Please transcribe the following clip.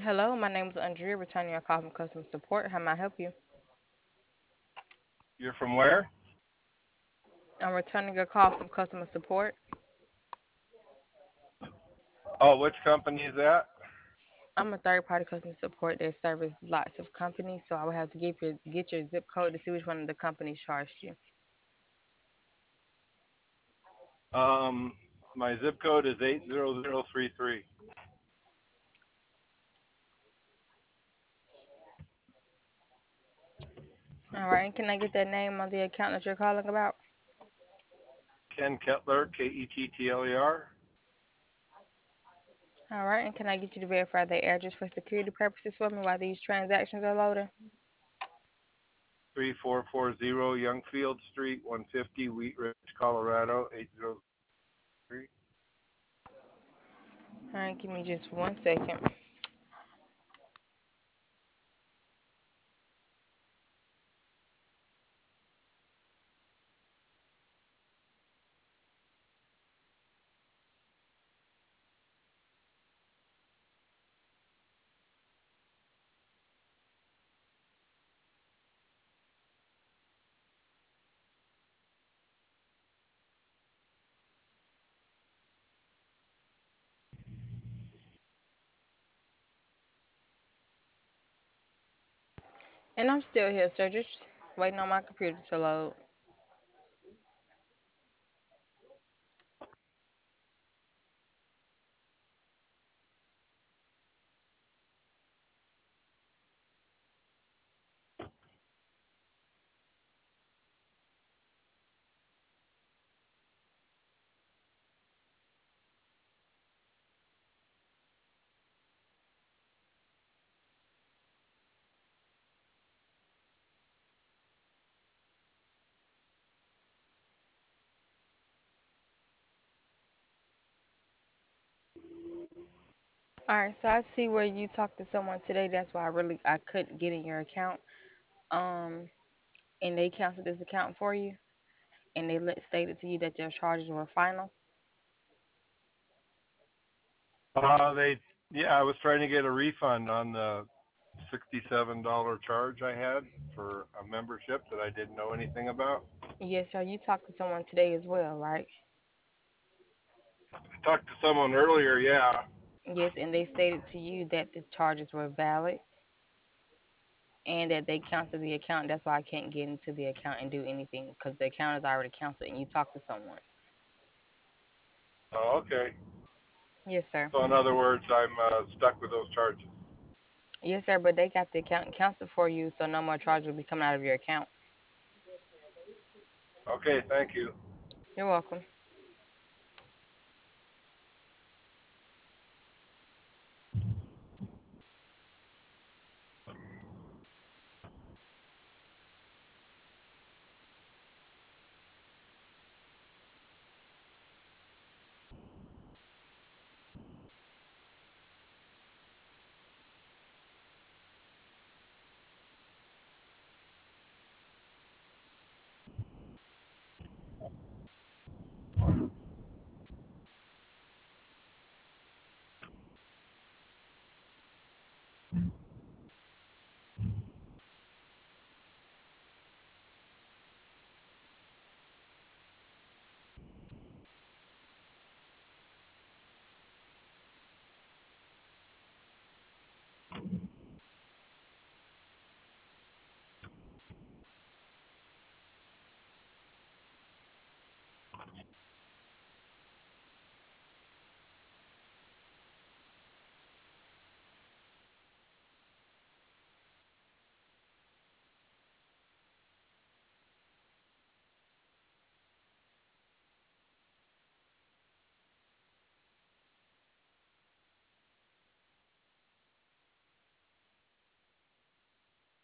Hello, my name is Andrea, returning your call from customer support. How may I help you? You're from where? I'm returning a call from customer support. Oh, which company is that? I'm a third party customer support that services lots of companies, so I would have to get your zip code to see which one of the companies charged you. Um, my zip code is 80033. All right, and can I get that name on the account that you're calling about? Ken Kettler, Kettler. All right, and can I get you to verify the address for security purposes for me while these transactions are loading? 3440 Youngfield Street, 150, Wheat Ridge, Colorado, 8003. All right, give me just 1 second. And I'm still here, sir, just waiting on my computer to load. All right, so I see where you talked to someone today. That's why I couldn't get in your account. Um, and they canceled this account for you, and stated to you that your charges were final. They, yeah, I was trying to get a refund on the $67 charge I had for a membership that I didn't know anything about. Yes, sir. You talked to someone today as well, right? I talked to someone earlier, yeah. Yes, and they stated to you that the charges were valid and that they canceled the account. That's why I can't get into the account and do anything because the account is already canceled and you talked to someone. Oh, okay. Yes, sir. So in other words, I'm stuck with those charges. Yes, sir. But they got the account canceled for you, so no more charges will be coming out of your account. Okay, thank you. You're welcome.